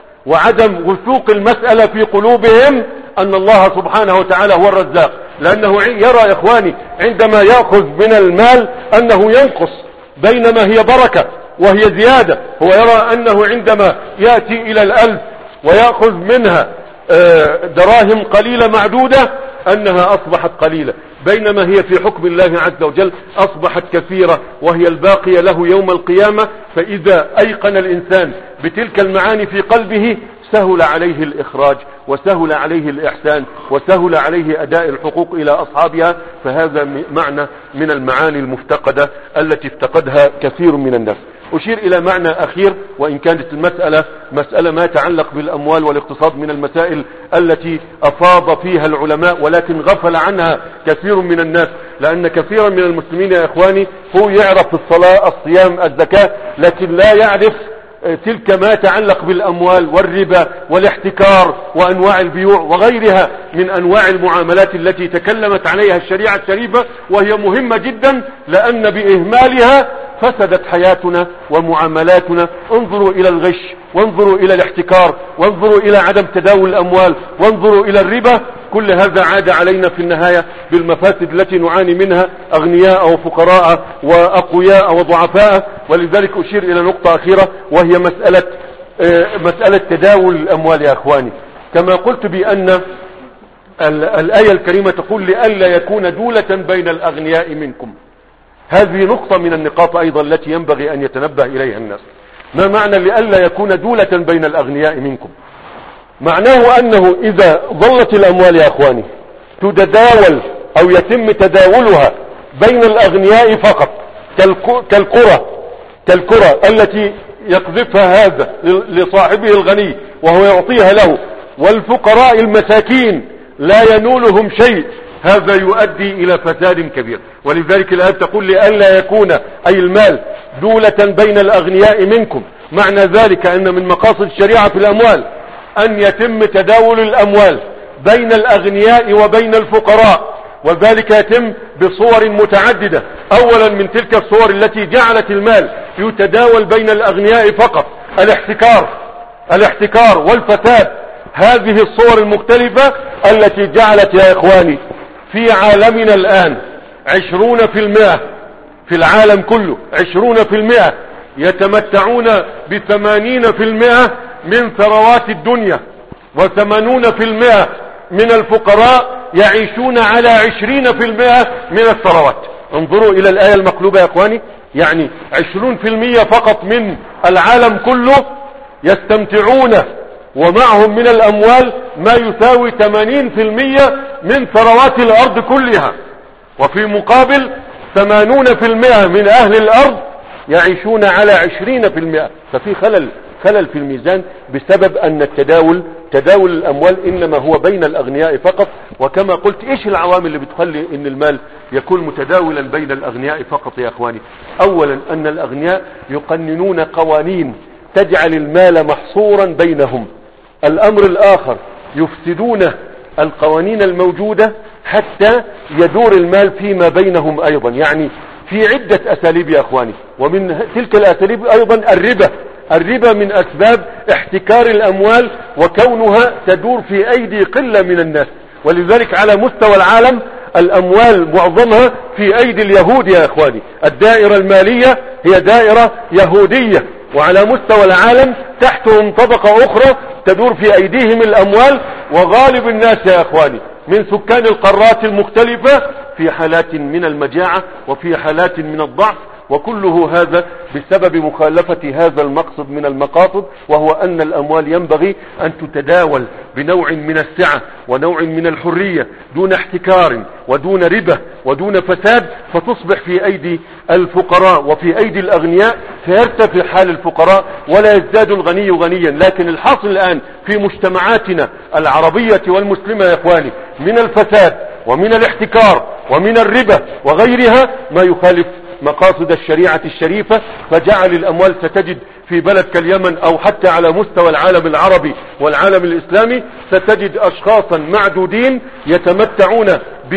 وعدم وثوق المسألة في قلوبهم أن الله سبحانه وتعالى هو الرزاق. لأنه يرى إخواني عندما يأخذ من المال أنه ينقص بينما هي بركة وهي زيادة. هو يرى أنه عندما يأتي إلى الألف ويأخذ منها دراهم قليلة معدودة أنها أصبحت قليلة، بينما هي في حكم الله عز وجل أصبحت كثيرة وهي الباقية له يوم القيامة. فإذا أيقن الإنسان بتلك المعاني في قلبه سهل عليه الإخراج وسهل عليه الإحسان وسهل عليه أداء الحقوق إلى أصحابها. فهذا معنى من المعاني المفتقدة التي افتقدها كثير من الناس. أشير إلى معنى أخير، وإن كانت المسألة مسألة ما يتعلق بالأموال والاقتصاد من المسائل التي أفاض فيها العلماء ولكن غفل عنها كثير من الناس، لأن كثيرا من المسلمين يا إخواني هو يعرف الصلاة الصيام الزكاة لكن لا يعرف تلك ما يتعلق بالأموال والربا والاحتكار وأنواع البيوع وغيرها من أنواع المعاملات التي تكلمت عليها الشريعة الشريفة، وهي مهمة جدا لأن بإهمالها فسدت حياتنا ومعاملاتنا. انظروا إلى الغش، وانظروا إلى الاحتكار، وانظروا إلى عدم تداول الأموال، وانظروا إلى الربا. كل هذا عاد علينا في النهاية بالمفاسد التي نعاني منها أغنياء وفقراء وأقوياء وضعفاء. ولذلك أشير إلى نقطة أخيرة وهي مسألة مسألة تداول الأموال يا أخواني. كما قلت بأن الآية الكريمة تقول لئلا يكون دولة بين الأغنياء منكم. هذه نقطة من النقاط أيضا التي ينبغي أن يتنبه إليها الناس. ما معنى لئلا يكون دولة بين الأغنياء منكم؟ معناه أنه إذا ظلت الأموال يا أخواني تتداول أو يتم تداولها بين الأغنياء فقط كالكرة كالكرة التي يقذفها هذا لصاحبه الغني وهو يعطيها له، والفقراء المساكين لا ينولهم شيء، هذا يؤدي إلى فساد كبير. ولذلك الآية تقول لئلا يكون أي المال دولة بين الأغنياء منكم. معنى ذلك أن من مقاصد الشريعة في الأموال أن يتم تداول الأموال بين الأغنياء وبين الفقراء، وذلك يتم بصور متعددة. أولا من تلك الصور التي جعلت المال يتداول بين الأغنياء فقط الاحتكار الاحتكار والفساد. هذه الصور المختلفة التي جعلت يا إخواني في عالمنا الآن عشرون في المئة في العالم كله عشرون في المئة يتمتعون بثمانين في المئة من ثروات الدنيا، وثمانون في المئة من الفقراء يعيشون على عشرين في المئة من الثروات. انظروا إلى الآية المقلوبة يا إخواني، يعني عشرون في المئة فقط من العالم كله يستمتعون ومعهم من الأموال ما يساوي ثمانين في المئة من ثروات الأرض كلها، وفي مقابل ثمانون في المئة من أهل الأرض يعيشون على عشرين في المئة. ففي خلل خلل في الميزان بسبب أن التداول تداول الأموال إنما هو بين الأغنياء فقط. وكما قلت إيش العوامل اللي بتخلي إن المال يكون متداولا بين الأغنياء فقط يا أخواني؟ أولا أن الأغنياء يقننون قوانين تجعل المال محصورا بينهم. الأمر الآخر يفسدون القوانين الموجودة حتى يدور المال فيما بينهم أيضا. يعني في عدة أساليب يا أخواني، ومن تلك الأساليب أيضا الربا. الربا من أسباب احتكار الأموال وكونها تدور في أيدي قلة من الناس. ولذلك على مستوى العالم الأموال معظمها في أيدي اليهود يا أخواني. الدائرة المالية هي دائرة يهودية، وعلى مستوى العالم تحتهم طبقة أخرى تدور في أيديهم الأموال. وغالب الناس يا أخواني من سكان القارات المختلفة في حالات من المجاعة وفي حالات من الضعف، وكله هذا بسبب مخالفة هذا المقصد من المقاصد، وهو أن الأموال ينبغي أن تتداول بنوع من السعة ونوع من الحرية دون احتكار ودون ربا ودون فساد، فتصبح في أيدي الفقراء وفي أيدي الأغنياء، فيرتفع حال الفقراء ولا يزداد الغني غنيا. لكن الحاصل الآن في مجتمعاتنا العربية والمسلمة يا إخواني من الفساد ومن الاحتكار ومن الربا وغيرها ما يخالف مقاصد الشريعة الشريفة، فجعل الأموال ستجد في بلد كاليمن أو حتى على مستوى العالم العربي والعالم الإسلامي ستجد أشخاصا معدودين يتمتعون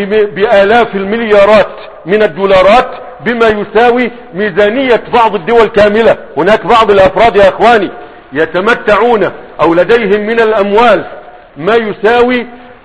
بآلاف المليارات من الدولارات بما يساوي ميزانية بعض الدول كاملة. هناك بعض الأفراد يا أخواني يتمتعون أو لديهم من الأموال ما يساوي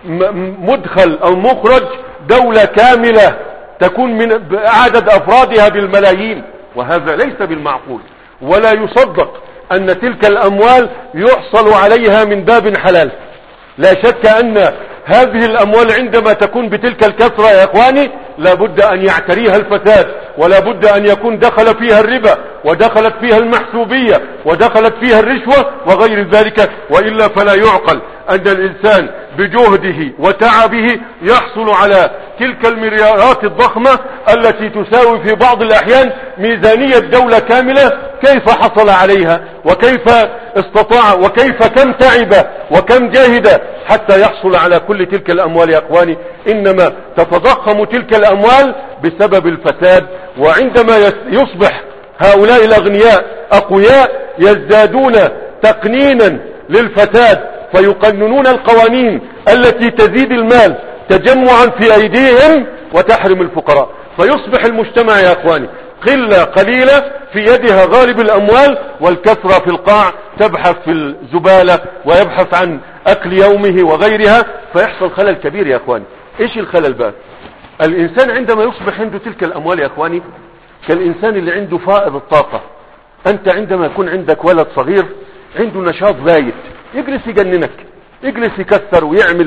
مدخل أو مخرج دولة كاملة تكون من عدد أفرادها بالملايين، وهذا ليس بالمعقول. ولا يصدق أن تلك الأموال يحصل عليها من باب حلال. لا شك أن هذه الأموال عندما تكون بتلك الكثرة يا إخواني لابد أن يعتريها الفساد، ولا بد أن يكون دخل فيها الربا ودخلت فيها المحسوبية ودخلت فيها الرشوة وغير ذلك، وإلا فلا يعقل أن الإنسان بجهده وتعبه يحصل على تلك المليارات الضخمة التي تساوي في بعض الأحيان ميزانية دولة كاملة. كيف حصل عليها وكيف استطاع وكيف كم تعب وكم جاهد حتى يحصل على كل تلك الأموال يا أخواني؟ إنما تتضخم تلك الأموال بسبب الفساد. وعندما يصبح هؤلاء الأغنياء أقوياء يزدادون تقنينا للفساد فيقننون القوانين التي تزيد المال تجمعا في أيديهم وتحرم الفقراء، فيصبح المجتمع يا أخواني قلة قليلة في يدها غالب الأموال، والكثرة في القاع تبحث في الزبالة ويبحث عن أكل يومه وغيرها، فيحصل خلل كبير يا أخواني. إيش الخلل بقى؟ الإنسان عندما يصبح عنده تلك الأموال يا أخواني كالإنسان اللي عنده فائض الطاقة. أنت عندما يكون عندك ولد صغير عنده نشاط زايد يجلس يجننك، يجلس يكسر ويعمل،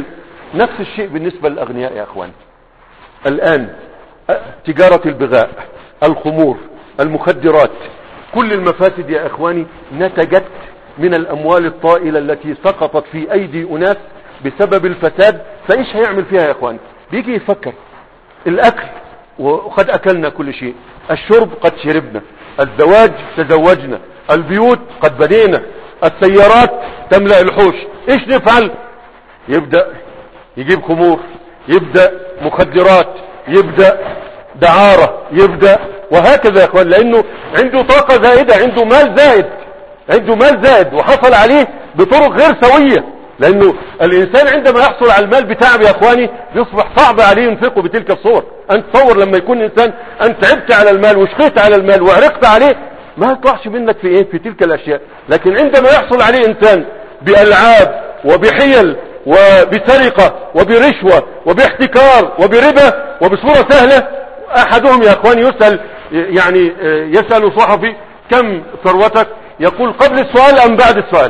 نفس الشيء بالنسبة للأغنياء يا أخوان. الآن تجارة البغاء، الخمور، المخدرات، كل المفاسد يا أخواني نتجت من الأموال الطائلة التي سقطت في أيدي أناس بسبب الفساد. فإيش هيعمل فيها يا أخواني؟ بيجي يفكر الأكل وقد أكلنا كل شيء، الشرب قد شربنا، الزواج تزوجنا، البيوت قد بنينا، السيارات تملأ الحوش، إيش نفعل؟ يبدأ يجيب خمور، يبدأ مخدرات، يبدأ دعارة، يبدأ وهكذا يا اخوان، لانه عنده طاقة زائدة، عنده مال زائد، عنده مال زائد وحصل عليه بطرق غير سوية. لانه الانسان عندما يحصل على المال بتاعه يا اخواني بيصبح صعب عليه ينفقه بتلك الصور. انت تصور لما يكون انسان انت تعبت على المال وشقيت على المال وعرقت عليه، ما يطلعش منك في ايه؟ في تلك الاشياء. لكن عندما يحصل عليه انسان بألعاب وبحيل وبسرقة وبرشوة وباحتكار وبربا وبصورة سهلة، احدهم يا اخواني يسأل يعني يسأل صحفي كم ثروتك؟ يقول قبل السؤال ام بعد السؤال.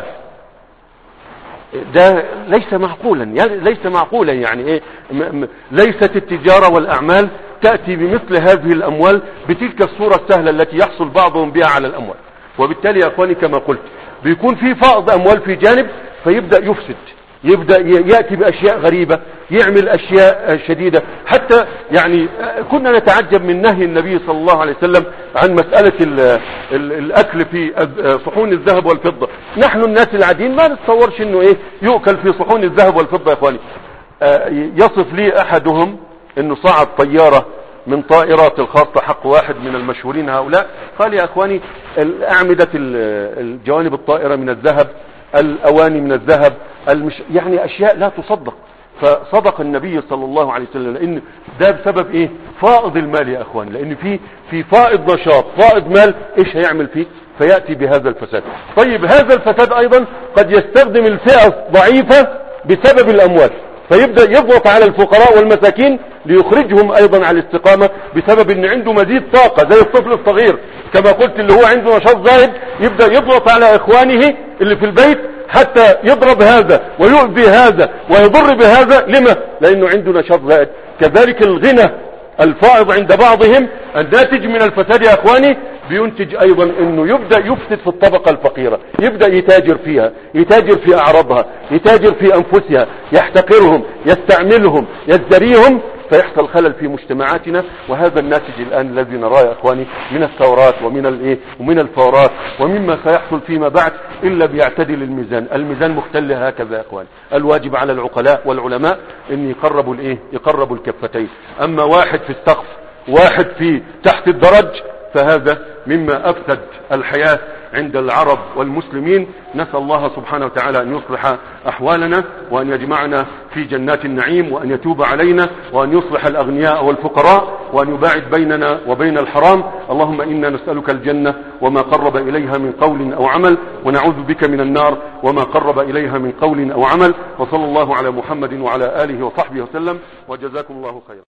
ده ليس معقولا، ليس معقولا يعني ايه؟ ليست التجارة والاعمال تأتي بمثل هذه الاموال بتلك الصورة السهلة التي يحصل بعضهم بها على الاموال. وبالتالي يا اخواني كما قلت بيكون في فائض اموال في جانب فيبدأ يفسد، يبدأ يأتي بأشياء غريبة، يعمل أشياء شديدة. حتى يعني كنا نتعجب من نهي النبي صلى الله عليه وسلم عن مسألة ال ال الأكل في صحون الذهب والفضة. نحن الناس العاديين ما نتصورش انه ايه يؤكل في صحون الذهب والفضة يا اخواني. يصف لي احدهم انه صعد طيارة من طائرات الخاصة حق واحد من المشهورين هؤلاء، قال يا اخواني الأعمدة الجوانب الطائرة من الذهب، الأواني من الذهب، المش... يعني أشياء لا تصدق. فصدق النبي صلى الله عليه وسلم، لأن ده بسبب إيه؟ فائض المال يا أخوان، لأن في في فائض نشاط، فائض مال، إيش هيعمل فيه؟ فيأتي بهذا الفساد. طيب هذا الفساد أيضا قد يستخدم الفئة الضعيفة بسبب الأموال، فيبدأ يضغط على الفقراء والمساكين ليخرجهم أيضا على الاستقامة بسبب أن عنده مزيد طاقة، زي الطفل الصغير كما قلت اللي هو عنده نشاط زائد، يبدأ يضغط على إخوانه اللي في البيت حتى يضرب هذا ويؤذي هذا ويضر بهذا. لما؟ لأنه عنده نشاط زائد. كذلك الغنى الفائض عند بعضهم الناتج من الفساد يا أخواني بينتج أيضا أنه يبدأ يفسد في الطبقة الفقيرة، يبدأ يتاجر فيها، يتاجر في أعراضها، يتاجر في أنفسها، يحتقرهم، يستعملهم، يزدريهم، فيحصل خلل في مجتمعاتنا. وهذا الناتج الآن الذي نراه يا أخواني من الثورات ومن الايه ومن الفورات ومما سيحصل فيما بعد، إلا بيعتدل الميزان. الميزان مختل هكذا يا أخواني. الواجب على العقلاء والعلماء أن يقربوا الايه يقربوا الكفتين. أما واحد في السقف واحد في تحت الدرج فهذا مما أفسد الحياة عند العرب والمسلمين. نسأل الله سبحانه وتعالى أن يصلح أحوالنا وأن يجمعنا في جنات النعيم وأن يتوب علينا وأن يصلح الأغنياء والفقراء وأن يباعد بيننا وبين الحرام. اللهم إنا نسألك الجنة وما قرب إليها من قول أو عمل، ونعوذ بك من النار وما قرب إليها من قول أو عمل. وصلى الله على محمد وعلى آله وصحبه وسلم، وجزاكم الله خيرا.